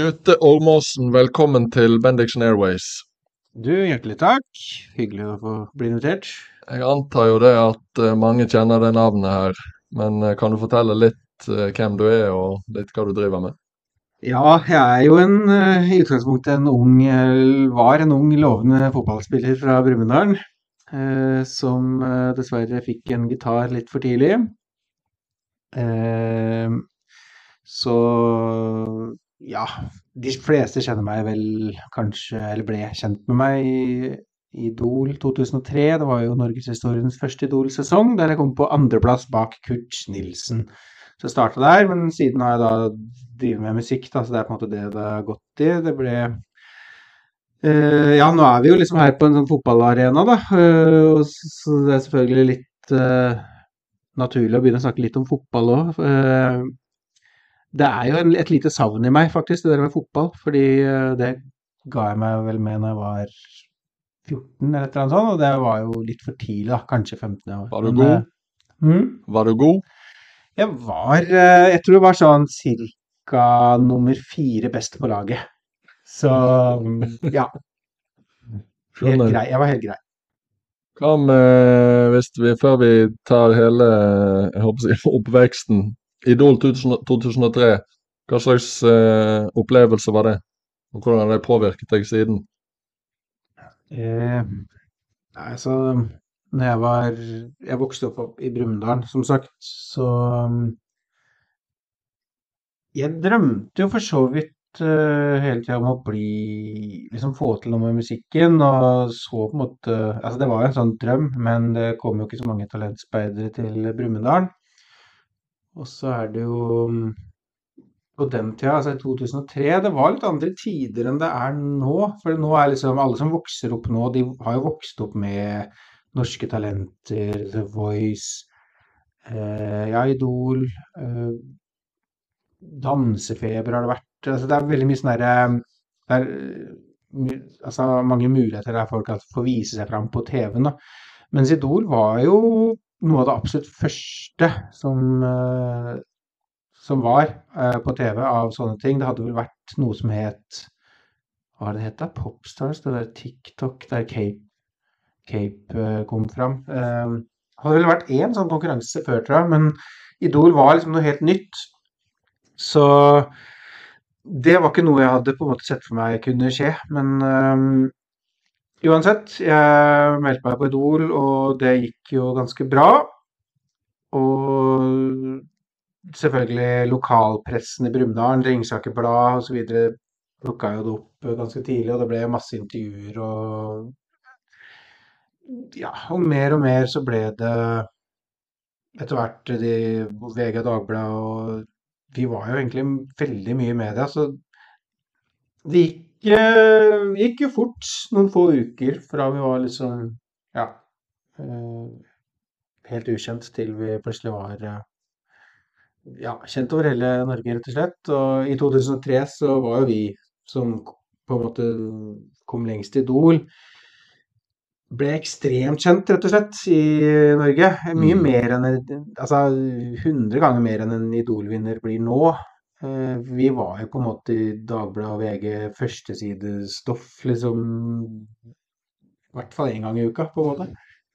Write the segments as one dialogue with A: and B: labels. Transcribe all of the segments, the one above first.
A: Gaute Ormåsen, velkommen til Bendixen Airways.
B: Hjertelig takk. Hyggelig å få bli invitert.
A: Jeg antar jo det at mange kjenner det navnet her, men kan du fortelle litt hvem du er og litt hva du driver med?
B: Ja, jeg er jo i utgangspunktet var en ung, lovende fotballspiller fra Brumunddal, som dessverre fikk en gitar litt for tidlig. Eh, så ja, de fleste kjenner meg vel kanskje, eller ble kjent med meg i Idol 2003. Det var jo Norgeshistoriens første Idol-sesong, der jeg kom på andreplass bak Kurt Nilsen. Så jeg startet der, men siden har jeg da drivet med musikk, da, så det er på en måte det har gått i. Det ble ja, nå er vi jo liksom her på en sånn fotballarena, da. Så det er selvfølgelig litt naturlig å begynne å snakke litt om fotball òg. Det er jo et lite savn i meg, faktisk, det der med fotball. Fordi det ga jeg meg vel med når jeg var 14 eller et eller annet sånt, og det var jo litt for tidlig, da. Kanskje 15 år.
A: Var du god? Var du god?
B: Jeg tror jeg var sånn cirka nummer 4 best på laget. Så ja, helt grei. Jeg var helt grei.
A: Hva med, før vi tar hele, jeg håper å si, oppveksten, Idol 2003, hva slags opplevelse var det? Og hvordan har det påvirket deg siden?
B: Altså, jeg vokste opp i Brumunddal, som sagt, så jeg drømte jo for så vidt hele tiden om å liksom få til noe med musikken, og så på en måte, altså det var jo en sånn drøm, men det kom jo ikke så mange talentspeidere til Brumunddal. Og så er det jo på den tida, altså i 2003, det var litt andre tider enn det er nå. For nå er liksom alle som vokser opp nå, de har jo vokst opp med Norske Talenter, The Voice, ja, Idol, Dansefeber har det vært. Altså det er veldig mye sånn der, altså mange muligheter der folk får vise seg fram på TV-en, da. Mens Idol var jo noe av det absolutt første som var på TV av sånne ting. Det hadde vel vært noe som het, hva det het da? Popstars, det der TikTok, der Cape kom fram. Det hadde vel vært en sånn konkurranse før, tror jeg, men Idol var liksom noe helt nytt. Så det var ikke noe jeg hadde på en måte sett for meg kunne skje, men uansett, jeg meldte meg på Idol, og det gikk jo ganske bra. Og selvfølgelig lokalpressen i Brumunddal, Ringsaker Blad og så videre, plukket jo det opp ganske tidlig, og det ble masse intervjuer, ja, og mer så ble det etter hvert VG og Dagbladet, og vi var jo egentlig veldig mye i media, så det gikk jo fort noen få uker fra vi var liksom, ja, helt ukjent til vi plutselig var, ja, kjent over hele Norge, rett og slett. Og i 2003 så var jo vi som på en måte kom lengst i Idol, ble ekstremt kjent, rett og slett, i Norge. Mye mer enn, altså 100 ganger mer enn en Idol-vinner blir nå. Vi var jo på en måte i Dagbladet og VG førstesidestoff, liksom, i hvert fall en gang i uka, på en måte.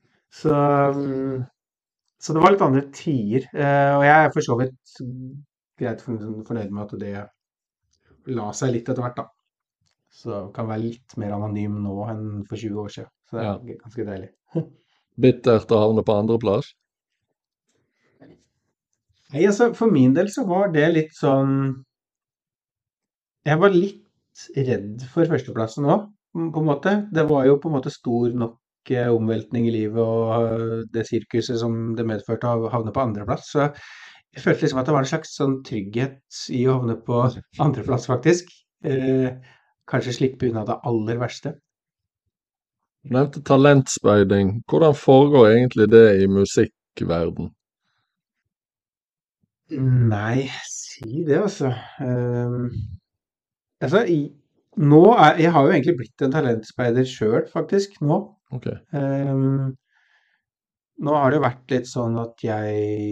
B: Så det var litt andre tider, og jeg er for så vidt greit fornøyd med at det la seg litt etter hvert, da. Så kan være litt mer anonym nå enn for 20 år siden, så det er ganske deilig.
A: Bittert å havne på andreplass?
B: Nei, altså for min del så var det litt sånn, jeg var litt redd for førsteplassen også, på en måte. Det var jo på en måte stor nok omveltning i livet og det sirkuset som det medførte å havne på andreplass, så jeg følte liksom at det var en slags sånn trygghet i å havne på andreplass faktisk. Kanskje slippe unna det aller verste.
A: Du nevnte talentspeiding. Hvordan foregår egentlig det i musikkverden?
B: Nei, si det altså. Altså, jeg har jo egentlig blitt en talentspeider selv faktisk nå.
A: Ok.
B: Nå har det jo vært litt sånn at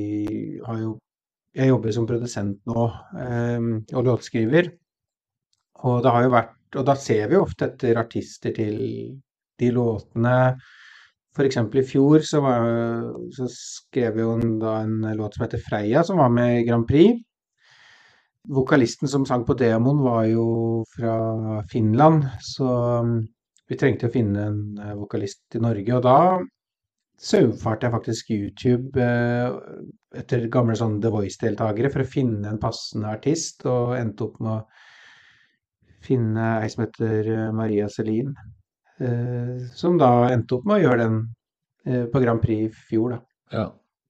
B: jeg jobber som produsent nå, og låtskriver. Og det har jo vært, og da ser vi ofte etter artister til de låtene. For eksempel i fjor så skrev jo da en låt som heter Freia, som var med i Grand Prix. Vokalisten som sang på demoen var jo fra Finland, så vi trengte å finne en vokalist i Norge, og da saumfarte jeg faktisk YouTube etter gamle sånne The Voice-deltagere for å finne en passende artist, og endte opp med å finne ei som heter Maria Selin, som da endte opp med å gjøre den på Grand Prix i fjor, da.
A: Ja.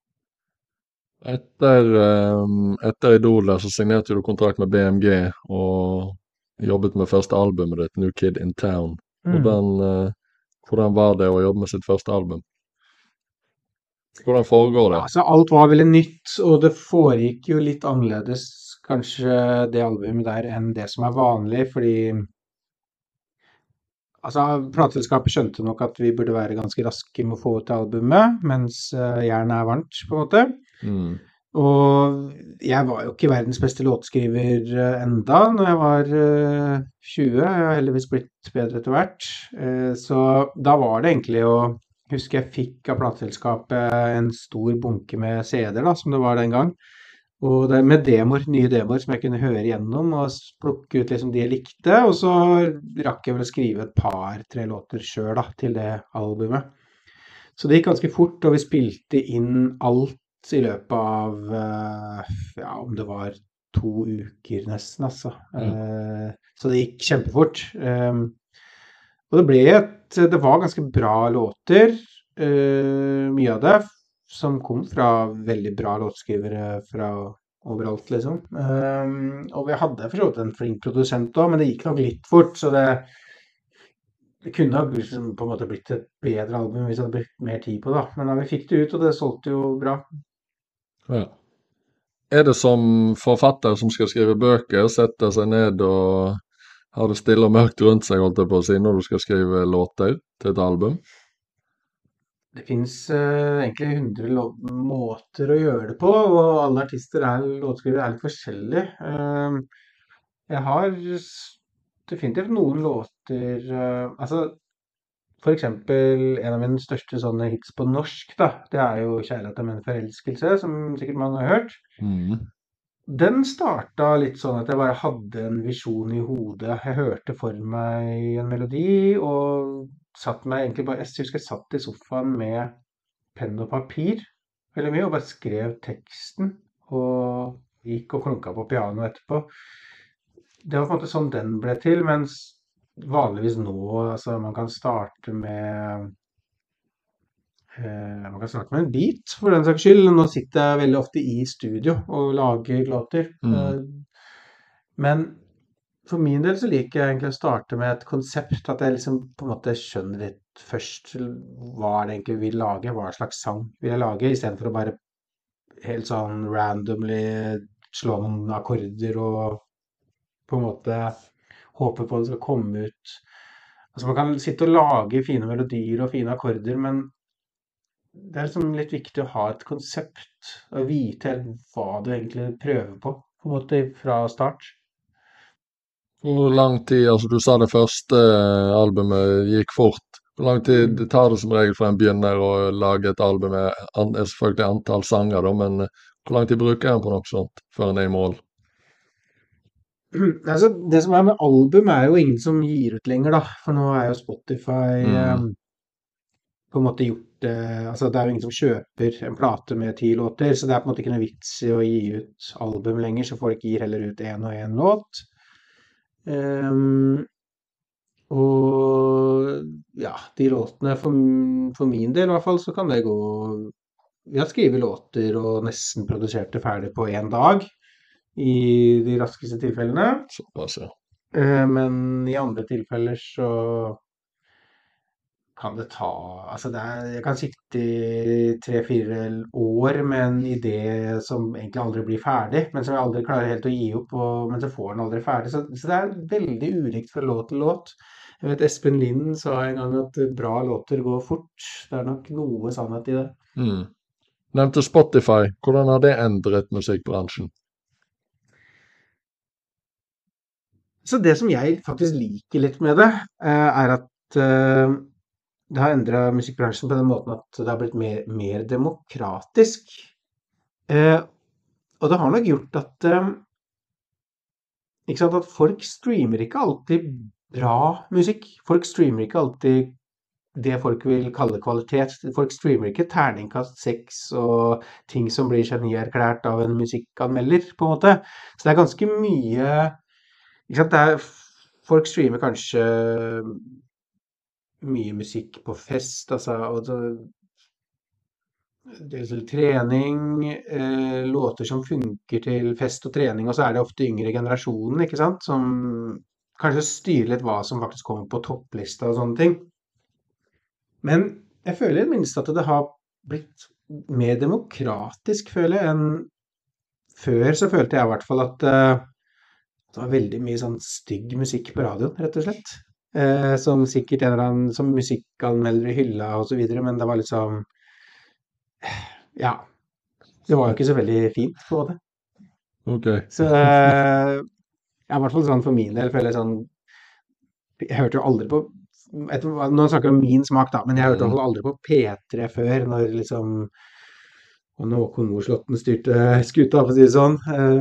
A: Etter Idol der, så signerte du kontrakt med BMG og jobbet med første albumet ditt, New Kid in Town. Hvordan var det å jobbe med sitt første album? Hvordan foregår det?
B: Altså, alt var veldig nytt, og det foregikk jo litt annerledes, kanskje det albumet der, enn det som er vanlig, fordi altså, plateselskapet skjønte nok at vi burde være ganske raske med å få ut albumet, mens jernet er varmt, på en måte. Og jeg var jo ikke verdens beste låtskriver enda når jeg var 20. Jeg har heldigvis blitt bedre etter hvert. Så da var det egentlig å huske jeg fikk av plateselskapet en stor bunke med CD-er da, som det var den gang. Og det med nye demoer som jeg kunne høre igjennom og plukke ut liksom de jeg likte. Og så rakk jeg vel å skrive et par-tre låter selv da, til det albumet. Så det gikk ganske fort, og vi spilte inn alt i løpet av, ja, om det var 2 uker nesten, altså. Så det gikk kjempefort. Og det var ganske bra låter, mye av det, som kom fra veldig bra låtskrivere fra overalt, liksom. Og vi hadde for så vidt en flink produsent også, men det gikk nok litt fort, så det kunne ha liksom på en måte blitt et bedre album hvis jeg hadde brukt mer tid på det. Men da vi fikk det ut, og det solgte jo bra.
A: Ja. Er det som forfatter som skal skrive bøker, sette seg ned og ha det stille og mørkt rundt seg, holdt jeg på å si, når du skal skrive låter til et album?
B: Det finnes egentlig 100 måter å gjøre det på, og alle artister låtskrivere litt forskjellige. Jeg har definitivt noen låter, altså for eksempel en av mine største sånne hits på norsk da, det jo Kjærlighet er men forelskelse, som sikkert mange har hørt. Den startet litt sånn at jeg bare hadde en visjon i hodet. Jeg hørte for meg en melodi, og satt meg egentlig bare, jeg husker jeg satt i sofaen med penn og papir, veldig mye, og bare skrev teksten, og gikk og klunket på piano etterpå. Det var på en måte sånn den ble til, mens vanligvis nå, altså man kan starte med en beat, for den saks skyld. Nå sitter jeg veldig ofte i studio og lager låter. Men for min del så liker jeg egentlig å starte med et konsept, at jeg liksom på en måte skjønner litt først hva det egentlig vil lage, hva slags sang vil jeg lage, i stedet for å bare helt sånn randomly slå noen akkorder og på en måte håpe på at det skal komme ut. Altså man kan sitte og lage fine melodier og fine akkorder, men det liksom litt viktig å ha et konsept, og vite hva du egentlig prøver på en måte fra start.
A: Hvor lang tid, altså du sa det første albumet gikk fort. Hvor lang tid det tar det som regel for en begynner å lage et album med selvfølgelig antall sanger da, men hvor lang tid bruker en på noe sånt før en i mål?
B: Altså, det som med album jo ingen som gir ut lenger da, for nå jo Spotify på en måte gjort det, altså det jo ingen som kjøper en plate med 10 låter, så det på en måte ikke noe vits i å gi ut album lenger, så folk gir heller ut en og en låt. Og ja, de låtene for min del i hvert fall, så kan det gå, vi har skrevet låter og nesten produsert det ferdig på en dag, i de raskeste tilfellene.
A: Såpass, ja.
B: Men i andre tilfeller så kan det ta, altså jeg kan sitte i 3-4 år med en idé som egentlig aldri blir ferdig, men som jeg aldri klarer helt å gi opp, men så får den aldri ferdig. Så det veldig ulikt fra låt til låt. Jeg vet Espen Lind sa en gang at bra låter går fort. Det nok noe sannhet i det.
A: Nevnte Spotify. Hvordan har det endret musikkbransjen?
B: Så det som jeg faktisk liker litt med det, er at det har endret musikkbransjen på den måten at det har blitt mer demokratisk. Og det har nok gjort at, ikke sant, at folk streamer ikke alltid bra musikk. Folk streamer ikke alltid det folk vil kalle kvalitet. Folk streamer ikke terningkast 6 og ting som blir genierklært av en musikkanmelder, på en måte. Så det er ganske mye, ikke sant, folk streamer kanskje mye musikk på fest, altså, og det er til trening, låter som funker til fest og trening, og så er det ofte yngre generasjonen, ikke sant, som kanskje styrer litt hva som faktisk kommer på topplista og sånne ting. Men jeg føler i det minste at det har blitt mer demokratisk, føler jeg, enn før. Så følte jeg i hvert fall at det var veldig mye sånn stygg musikk på radioen, rett og slett. Som sikkert en eller annen, som musikkanmeldere hylla og så videre, men det var liksom, ja, det var jo ikke så veldig fint på det.
A: Ok.
B: Så ja, i hvert fall sånn for min del føler jeg sånn, jeg hørte jo aldri på, nå snakker jeg om min smak da, men jeg hørte i hvert fall aldri på P3 før, når liksom Håkon Moslåtten styrte skuta, for å si det sånn.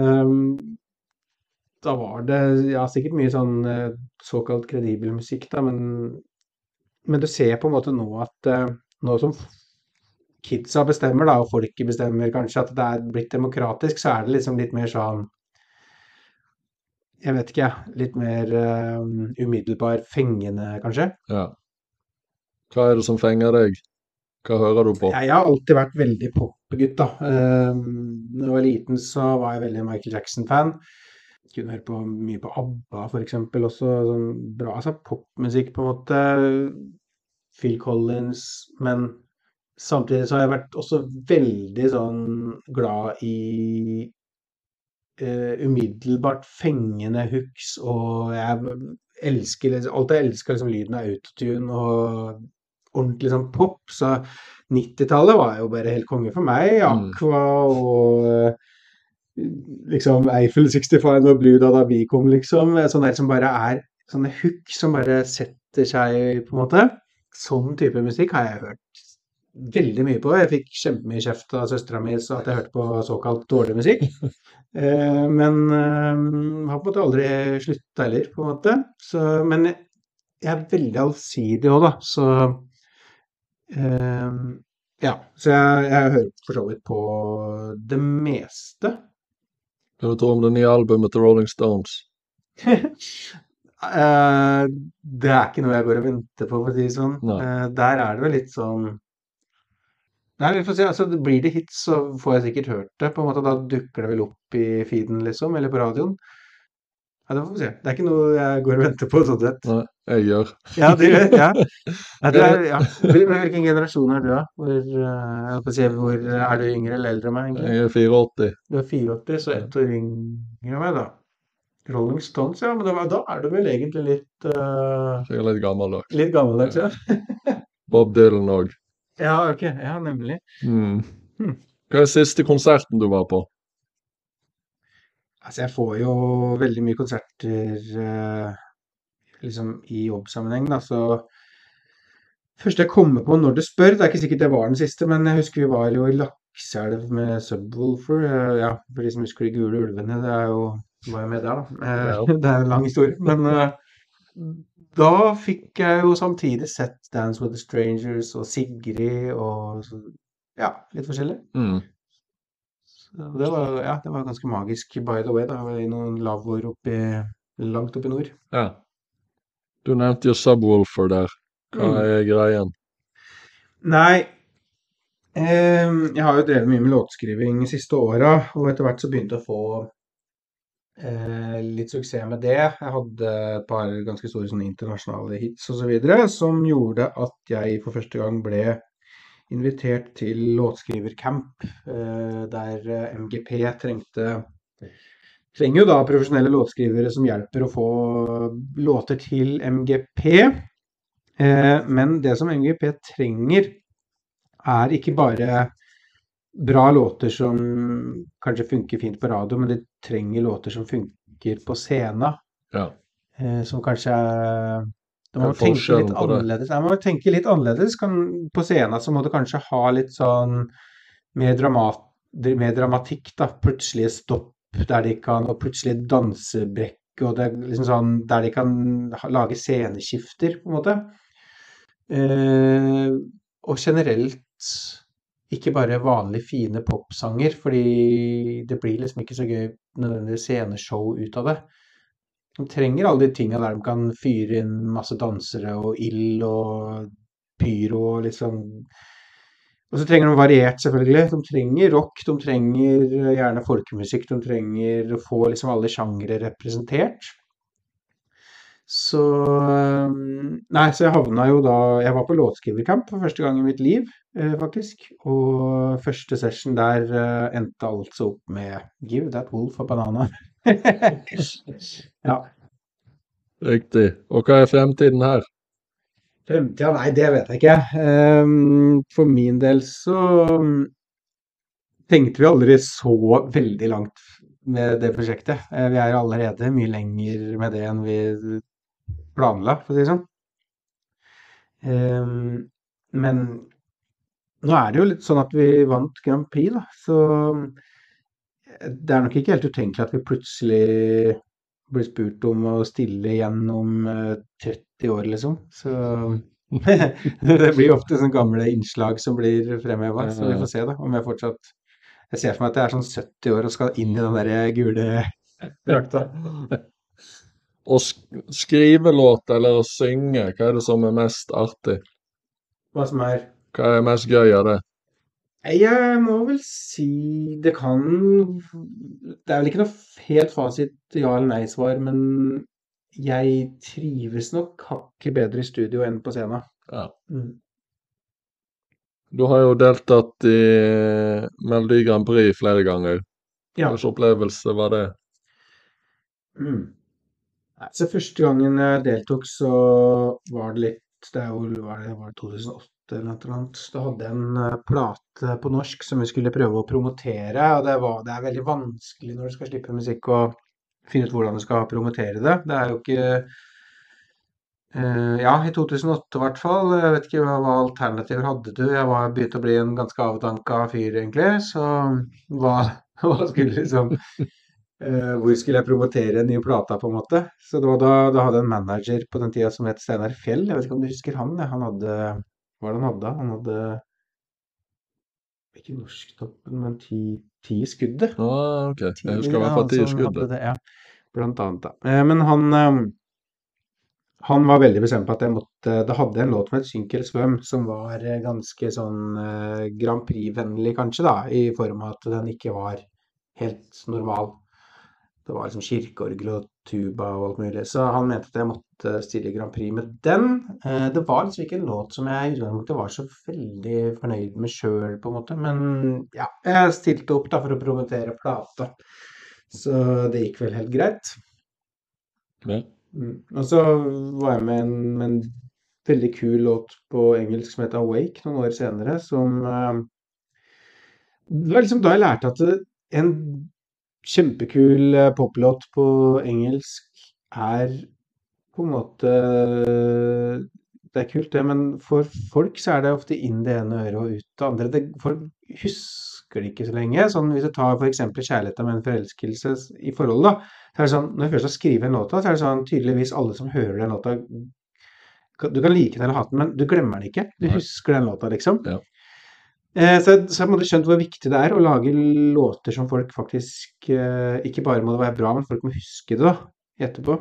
B: Da var det, ja, sikkert mye sånn såkalt kredibel musikk da, men du ser på en måte nå at nå som kidsa bestemmer da, og folket bestemmer kanskje at det er blitt demokratisk, så er det liksom litt mer sånn, jeg vet ikke, litt mer umiddelbar fengende, kanskje.
A: Ja. Hva er det som fenger deg? Hva hører du på?
B: Jeg har alltid vært veldig popgutt da. Når jeg var liten så var jeg veldig Michael Jackson-fan. Kunne høre på mye på ABBA for eksempel, også sånn bra, altså popmusikk på en måte, Phil Collins, men samtidig så har jeg vært også veldig sånn glad i umiddelbart fengende hooks, og jeg elsker, alt jeg elsker liksom lyden av autotune og ordentlig sånn pop, så 90-tallet var jo bare helt konge for meg, Aqua og liksom Eiffel 65 og Blue Dada Vi kom liksom, sånn der som bare er sånne hook som bare setter seg på en måte. Sånn type musikk har jeg hørt veldig mye på. Jeg fikk kjempemye kjeft av søstera mi så at jeg hørte på såkalt dårlig musikk. Men har på en måte aldri sluttet heller, på en måte. Så, men jeg er veldig allsidig også da, så ja, så jeg hører for så vidt på det meste.
A: Hva du tror om det nye albumet til Rolling Stones?
B: Det er ikke noe jeg går og venter på, for å si det sånn. Der er det vel litt sånn, nei, vi får se, altså blir det hits så får jeg sikkert hørt det, på en måte da dukker det vel opp i feeden liksom, eller på radioen. Ja, det får vi se. Det er ikke noe jeg går og venter på, sånn sett.
A: Nei, jeg gjør.
B: Ja, det gjør, ja. Ja. Hvilken generasjon er du da? Hvor er du yngre eller eldre enn meg, egentlig?
A: Jeg er 84.
B: Du er 84, så 1 år yngre enn meg da. Rolling Stones, ja, men da er du vel egentlig litt...
A: Jeg er litt gammeldags.
B: Litt gammeldags, ja.
A: Bob Dylan også.
B: Ja, ok. Ja, nemlig.
A: Hva er siste konserten du var på?
B: Altså, jeg får jo veldig mye konserter liksom i jobbsammenheng da, så først jeg kommer på når du spør, det er ikke sikkert det var den siste, men jeg husker vi var jo i Lakselv med Subwoolfer, ja, for de som husker de gule ulvene, det er jo, var jo med der da, det er en lang historie, men da fikk jeg jo samtidig sett Dance with the Strangers og Sigrid og ja, litt forskjellig. Det var, ja, det var ganske magisk, by the way, da var jeg i noen lavår langt oppe i nord.
A: Ja. Du nevnte jo Subwoolfer der. Hva er greien?
B: Nei, jeg har jo drevet mye med låtskriving de siste årene, og etter hvert så begynte jeg å få litt suksess med det. Jeg hadde et par ganske store sånne internasjonale hits og så videre, som gjorde at jeg for første gang ble invitert til låtskrivercamp, der MGP trenger jo da profesjonelle låtskrivere som hjelper å få låter til MGP, men det som MGP trenger er ikke bare bra låter som kanskje funker fint på radio, men de trenger låter som funker på scenen.
A: Ja.
B: som kanskje er da
A: Hva
B: må
A: er
B: man tenke litt
A: forskjellen på det?
B: annerledes. Nei, man må tenke litt annerledes. På scenen så må du kanskje ha litt sånn mer, mer dramatikk, da. Plutselige stopp der de kan, og plutselig dansebrekk, og det er liksom sånn der de kan lage sceneskifter, på en måte. Og generelt ikke bare vanlige fine popsanger, fordi det blir liksom ikke så gøy nødvendigvis sceneshow ut av det. De trenger alle de tingene der de kan fyre inn masse dansere og ild og pyro og liksom. Og så trenger de variert, selvfølgelig. De trenger rock, de trenger gjerne folkemusikk, de trenger å få liksom alle sjangre representert. Så nei, så jeg havna jo da Jeg var på låtskrivercamp for første gang i mitt liv, faktisk. Og første session der endte altså opp med Give That Wolf a Banana. Ja.
A: Riktig. Og hva er fremtiden her?
B: Fremtiden? Nei, det vet jeg ikke. For min del så tenkte vi aldri så veldig langt med det prosjektet. Vi er allerede mye lenger med det enn vi planla, for å si det sånn. Men nå er det jo litt sånn at vi vant Grand Prix, da. Så det er nok ikke helt utenkelig at vi plutselig blir spurt om å stille igjen om 30 år, liksom. Så det blir ofte sånne gamle innslag som blir fremhevet, så vi får se da, om jeg fortsatt. Jeg ser for meg at jeg er sånn 70 år og skal inn i den der gule drakta.
A: Å skrive låt eller å synge, hva er det som er mest artig?
B: Hva som er?
A: Hva er mest gøy av det?
B: Jeg må vel si det er vel ikke noe helt fasit ja eller nei svar, men jeg trives nok hakket bedre i studio enn på scenen.
A: Ja. Du har jo deltatt i Melodi Grand Prix flere ganger.
B: Ja.
A: Hvilken opplevelse var det?
B: Så første gangen jeg deltok så var det litt, det var 2008 eller noe annet. Da hadde jeg en plate på norsk som vi skulle prøve å promotere, og det er veldig vanskelig når du skal slippe musikk og finne ut hvordan du skal promotere det. Det er jo ikke, ja, i 2008 i hvert fall. Jeg vet ikke hva alternativer hadde du. Jeg var begynt å bli en ganske avdanka fyr egentlig, så hva skulle liksom hvor skulle jeg promotere en ny plata på en måte. Så da hadde jeg en manager på den tida som het Steinar Fjell. Jeg vet ikke om du husker han. Han hadde, hva var det han hadde? Han hadde, ikke norsktoppen, men 10 i skuddet.
A: Ok. Jeg husker i hvert fall 10 i skuddet.
B: Det, ja, blant annet da. Men han var veldig bestemt på at det hadde en låt med et Synk eller Svøm som var ganske sånn Grand Prix-vennlig kanskje da, i form av at den ikke var helt normal. Det var liksom kirkeorgel og tuba og alt mulig, så han mente at jeg måtte stille Grand Prix med den. Det var liksom ikke en låt som jeg i utgangspunktet var så veldig fornøyd med selv på en måte, men ja, jeg stilte opp da for å promotere plata, så det gikk vel helt greit.
A: Ja.
B: Og så var jeg med en veldig kul låt på engelsk som heter Awake noen år senere, som det var liksom da jeg lærte at en kjempekul poplåt på engelsk er på en måte det er kult det, men for folk så er det ofte inn det ene øret og ut det andre. Folk husker det ikke så lenge. Sånn, hvis du tar for eksempel kjærligheten med en forelskelse i forhold da, så er det sånn, når jeg først har skrevet en låta, så er det sånn tydeligvis alle som hører den låta, du kan like den eller hate den, men du glemmer den ikke. Du husker den låta liksom.
A: Ja.
B: Så jeg måtte skjønt hvor viktig det er å lage låter som folk faktisk, ikke bare må det være bra, men folk må huske det da, etterpå.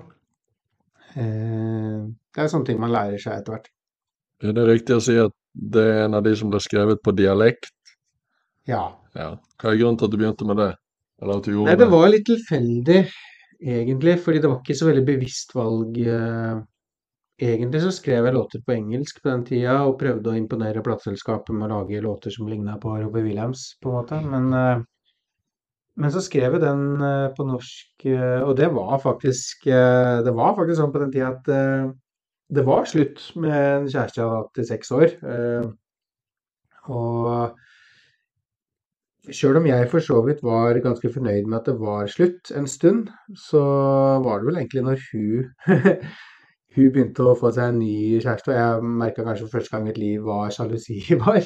B: Det er sånne ting man lærer seg etter hvert.
A: Er det riktig å si at det er en av de som ble skrevet på dialekt?
B: Ja.
A: Ja. Hva er grunnen til at du begynte med det? Eller at du gjorde
B: Nei, det var litt tilfeldig, egentlig, fordi det var ikke så veldig bevisst valg. Egentlig så skrev jeg låter på engelsk på den tida, og prøvde å imponere plateselskapet med å lage låter som lignet på Robbie Williams, på en måte. Men så skrev jeg den på norsk, og det var faktisk sånn på den tida at det var slutt med en kjæreste jeg hadde hatt i 6 år. Og Selv om jeg for så vidt var ganske fornøyd med at det var slutt en stund, så var det vel egentlig når hun begynte å få seg en ny kjæreste, og jeg merket kanskje for første gang i mitt liv hva sjalusi var.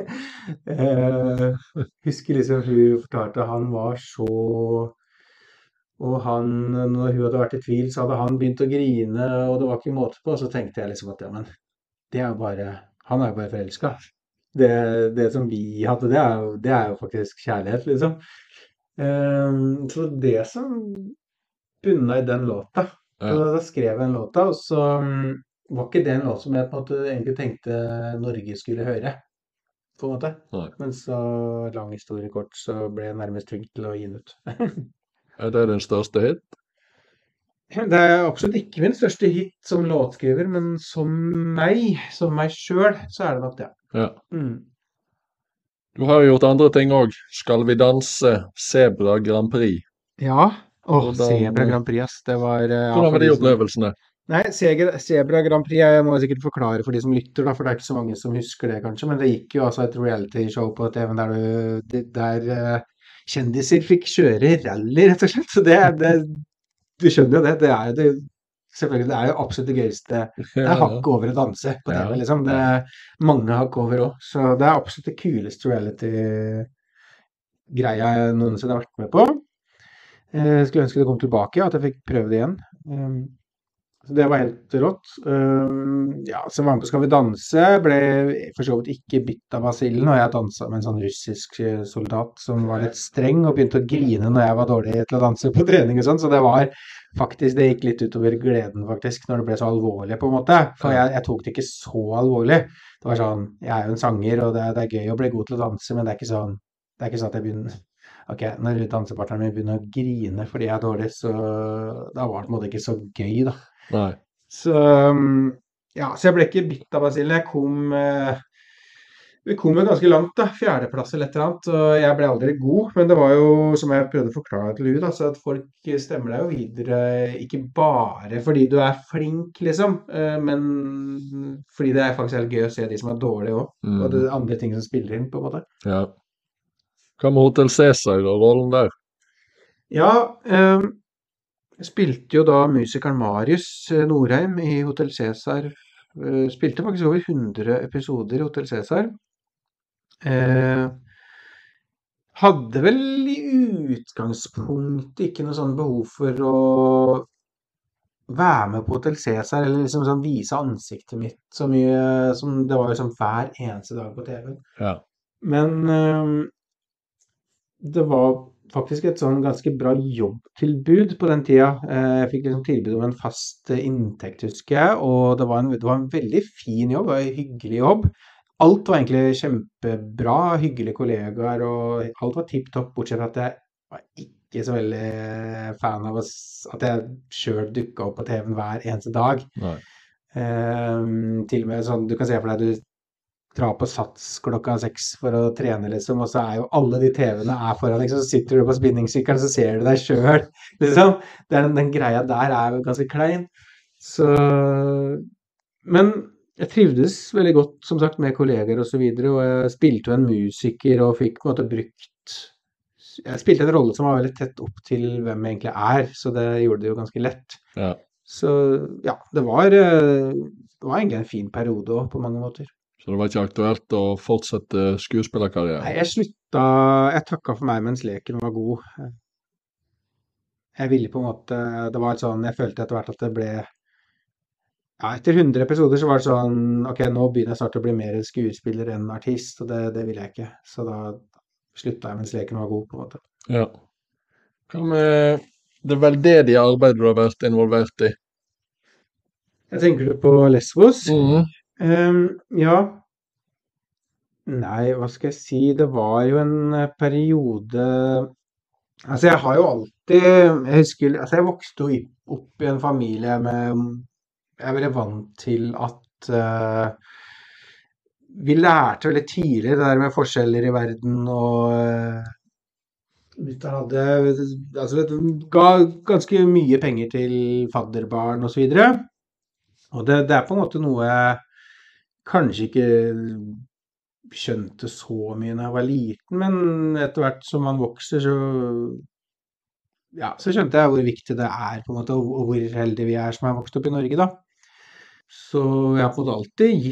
B: Husker liksom hun fortalte at han var så, og han, når hun hadde vært i tvil, så hadde han begynt å grine, og det var ikke måte på, og så tenkte jeg liksom at ja, men det er jo bare, han er jo bare forelsket. Det som vi hadde, det er jo faktisk kjærlighet, liksom. Så det som bunnet i den låta,
A: Ja.
B: da skrev jeg en låta, og så var ikke det en låt som jeg på en måte egentlig tenkte Norge skulle høre, på en måte.
A: Nei.
B: Men så lang historie kort, så ble jeg nærmest tvunget til å gi den ut.
A: Er det din største hit?
B: Det er absolutt ikke min største hit som låtskriver, men som meg selv, så er det nok det.
A: Ja.
B: Mm.
A: Du har jo gjort andre ting òg. Skal vi danse? Sebra Grand Prix.
B: Ja,
A: Hvordan-
B: Sebra Grand Prix, ass. Det var
A: Hvordan var de opplevelsene?
B: Nei, Sebra Grand Prix, jeg må sikkert forklare for de som lytter, da, for det er ikke så mange som husker det, kanskje. Men det gikk jo altså et reality-show på TV der kjendiser fikk kjøre rally, rett og slett. Så du skjønner jo det. Selvfølgelig, det er jo absolutt det gøyeste. Det er hakk over å danse på TV,
A: Ja.
B: liksom. Det er mange hakk over også. Så det er absolutt det kuleste reality-greia jeg noensinne har vært med på. Jeg skulle ønske det kom tilbake, at jeg fikk prøve det igjen. Så det var helt rått. Ja, så var jeg med på Skal vi danse, ble for så vidt ikke bitt av basillen, og jeg danset med en sånn russisk soldat som var litt streng, og begynte å grine når jeg var dårlig til å danse på trening og sånn, så det gikk litt utover gleden faktisk, når det ble så alvorlig på en måte, for jeg tok det ikke så alvorlig. Det var sånn, jeg er jo en sanger, og det er gøy å bli god til å danse, men det er ikke sånn at jeg begynner, ok, når dansepartneren min begynner å grine fordi jeg er dårlig, så da var det på en måte ikke så gøy da.
A: Nei.
B: Så jeg ble ikke bitt av basillen. Vi kom jo ganske langt da, 4. plass eller et eller annet, og jeg ble aldri god, men det var jo, som jeg prøvde å forklare til henne, så at folk stemmer deg jo videre, ikke bare fordi du er flink, liksom, men fordi det er faktisk helt gøy å se de som er dårlige også, og det er andre ting som spiller inn, på en måte.
A: Ja. Hva med Hotel Cæsar og rollen der?
B: Ja, jeg spilte jo da musikeren Marius Norheim i Hotel Cæsar. Spilte faktisk over 100 episoder i Hotel Cæsar. Hadde vel i utgangspunktet ikke noe sånn behov for å være med på Hotel Cæsar, eller liksom sånn vise ansiktet mitt så mye, som det var jo sånn hver eneste dag på TV.
A: Ja.
B: Men det var faktisk et sånn ganske bra jobbtilbud på den tida. Jeg fikk liksom tilbud om en fast inntekt, husker jeg, og det var en veldig fin jobb, en hyggelig jobb. Alt var egentlig kjempebra, hyggelige kollegaer, og alt var tipp-topp, bortsett fra at jeg var ikke så veldig fan av at jeg selv dukket opp på TV-en hver eneste dag.
A: Nei.
B: Til og med sånn, du kan se for deg, du drar på sats klokka 6 for å trene, liksom, og så er jo alle de TV-ene foran, liksom, så sitter du på spinningsykkelen, så ser du deg selv, liksom. Den greia der jo ganske klein. Så, men jeg trivdes veldig godt, som sagt, med kolleger og så videre, og jeg spilte jo en musiker og fikk på en måte jeg spilte en rolle som var veldig tett opp til hvem jeg egentlig så det gjorde det jo ganske lett.
A: Ja.
B: Så ja, det var egentlig en fin periode også, på mange måter.
A: Så det var ikke aktuelt å fortsette skuespillerkarrieren?
B: Nei, jeg takket for meg mens leken var god. Jeg ville på en måte, det var sånn, jeg følte etter hvert at det ble, etter 100 episoder så var det sånn, ok, nå begynner jeg snart å bli mer skuespiller enn artist, og det ville jeg ikke. Så da sluttet jeg mens leken var god, på en måte.
A: Ja. Hva med det veldedige arbeidet du har vært involvert i?
B: Jeg tenker du på Lesvos? Ja. Nei, hva skal jeg si? Det var jo en periode, altså jeg har jo alltid, jeg husker, altså jeg vokste jo opp i en familie jeg ble vant til at vi lærte veldig tidlig det der med forskjeller i verden, og det ga ganske mye penger til fadderbarn og så videre, og det på en måte noe kanskje ikke skjønte så mye når jeg var liten, men etter hvert som man vokser, så skjønte jeg hvor viktig det er, på en måte, og hvor heldige vi er som er vokst opp i Norge, da. Så jeg har på en måte alltid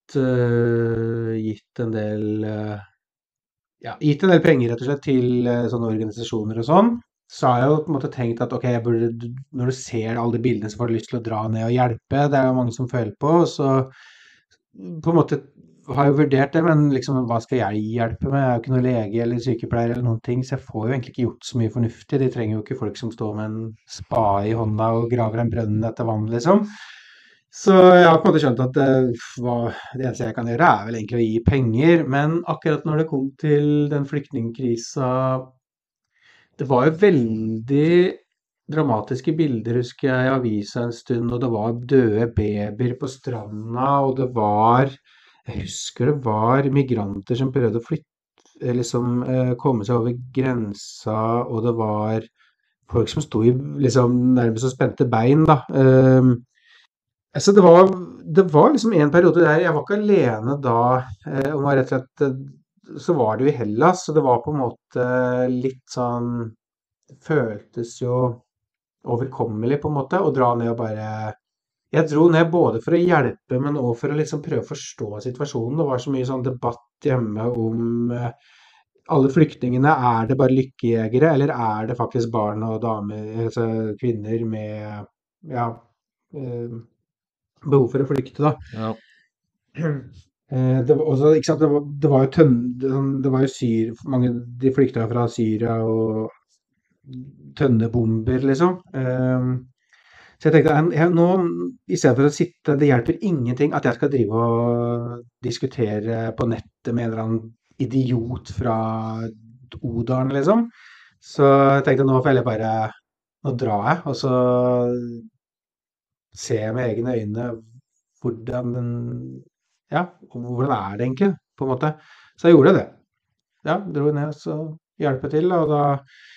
B: gitt en del gitt en del penger rett og slett til sånne organisasjoner og sånn. Så har jeg jo på en måte tenkt at ok, når du ser alle de bildene, så får du lyst til å dra ned og hjelpe. Det er jo mange som føler på, så på en måte har jeg vurdert det, men liksom, hva skal jeg hjelpe med? Jeg er jo ikke noen lege eller sykepleier eller noen ting, så jeg får jo egentlig ikke gjort så mye fornuftig. De trenger jo ikke folk som står med en spade i hånda og graver en brønn etter vann, liksom. Så jeg har på en måte skjønt at det eneste jeg kan gjøre er vel egentlig å gi penger, men akkurat når det kom til den flyktningkrisa, det var jo veldig dramatiske bilder, husker jeg, i avisa en stund, og det var døde babyer på stranda, og jeg husker det var migranter som prøvde å liksom komme seg over grensa, og det var folk som sto liksom nærmest og spente bein, da. Altså det var liksom en periode der jeg var ikke alene da, og var rett og slett så var det jo i Hellas, så det var på en måte litt sånn, det føltes jo overkommelig på en måte, å dra ned og jeg dro ned både for å hjelpe, men også for å liksom prøve å forstå situasjonen. Det var så mye sånn debatt hjemme om alle flyktningene, er det bare lykkejegere, eller er det faktisk barn og damer, altså kvinner med, behov for å flykte, da.
A: Ja.
B: Det var også, ikke sant, det var jo det var jo mange, de flykta fra Syria og tønnebomber, liksom. Så jeg tenkte, nå, i stedet for å sitte, det hjelper ingenting at jeg skal drive og diskutere på nettet med en eller annen idiot fra Odalen, liksom. Så jeg tenkte, nå drar jeg, og så ser jeg med egne øyne hvordan hvordan er det egentlig, på en måte. Så jeg gjorde det. Ja, dro ned og så hjelpe til, og da,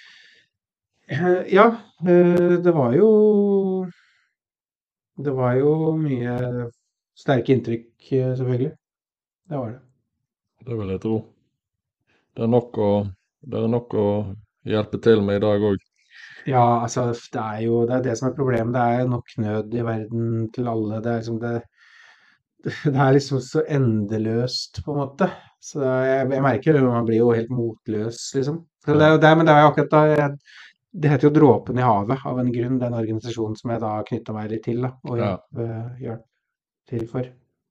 B: det var jo mye sterke inntrykk, selvfølgelig. Det var det.
A: Det vil jeg tro. Det er nok å hjelpe til med i dag også.
B: Ja, altså, det er det som er problemet. Det er nok nød i verden til alle. Det er liksom så endeløst, på en måte. Så jeg merker det, man blir jo helt motløs, liksom. Så men det er jo akkurat da, det heter jo Dråpen i havet, av en grunn, den organisasjonen som jeg da knyttet meg litt til, da, og hjelp til for.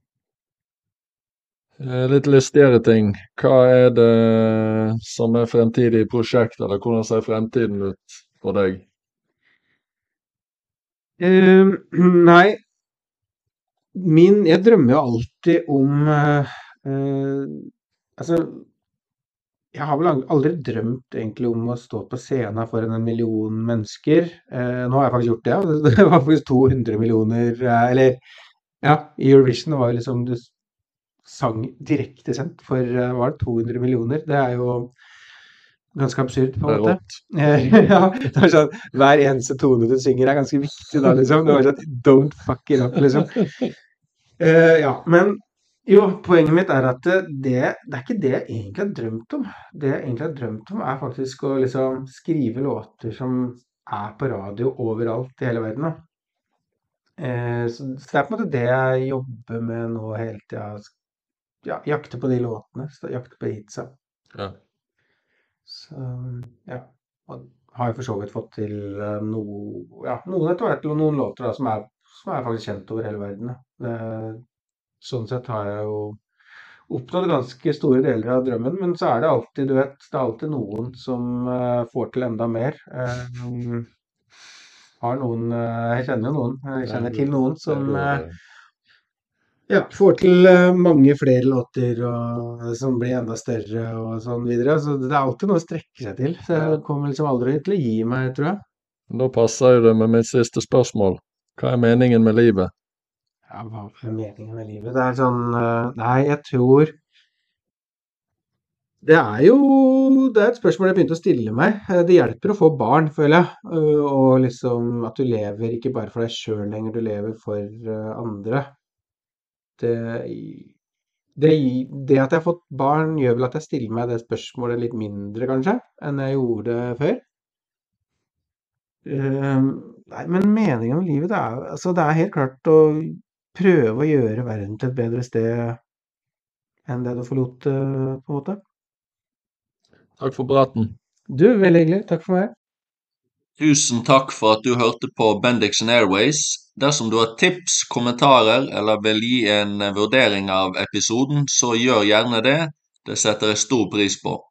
A: Litt listigere ting. Hva er det som er fremtidige prosjekt, eller hvordan ser fremtiden ut for deg?
B: Nei, jeg drømmer jo alltid om altså, jeg har vel aldri drømt egentlig om å stå på scenen foran 1 million mennesker. Nå har jeg faktisk gjort det, og det var faktisk 200 millioner, eller i Eurovision var jo liksom, du sang direkte sendt for, var det 200 millioner? Det er jo ganske absurd, på en måte. Ja, det var sånn, hver eneste tone du synger er ganske viktig da, liksom. Det var sånn, don't fuck it up, liksom. Men jo, poenget mitt er at det er ikke det jeg egentlig har drømt om. Det jeg egentlig har drømt om er faktisk å liksom skrive låter som er på radio overalt i hele verden, da. Så det er på en måte det jeg jobber med nå hele tiden. Jakte på de låtene, jakte på hitsa.
A: Ja.
B: Så, og har jo for så vidt fått til noen etter hvert, og noen låter da, som er faktisk kjent over hele verden, da. Sånn sett har jeg jo oppnådd ganske store deler av drømmen, men så er det alltid, du vet, det er alltid noen som får til enda mer. Jeg kjenner til noen som får til mange flere låter og som blir enda større og sånn videre. Så det er alltid noe å strekke seg til. Så jeg kommer liksom aldri til å gi meg, tror jeg.
A: Da passer jo det med mitt siste spørsmål. Hva er meningen med livet?
B: Ja, hva er meningen med livet? Det er sånn, nei, jeg tror det er et spørsmål jeg begynte å stille meg. Det hjelper å få barn, føler jeg. Og liksom at du lever ikke bare for deg selv lenger, du lever for andre. det at jeg har fått barn gjør vel at jeg stiller meg det spørsmålet litt mindre, kanskje, enn jeg gjorde før. Nei, men meningen med livet, altså, det er helt klart å prøve å gjøre verden til et bedre sted enn det du forlot, på en måte.
A: Takk for praten.
B: Du, veldig hyggelig. Takk for meg.
A: Tusen takk for at du hørte på Bendixen Airways. Dersom du har tips, kommentarer eller vil gi en vurdering av episoden, så gjør gjerne det. Det setter jeg stor pris på.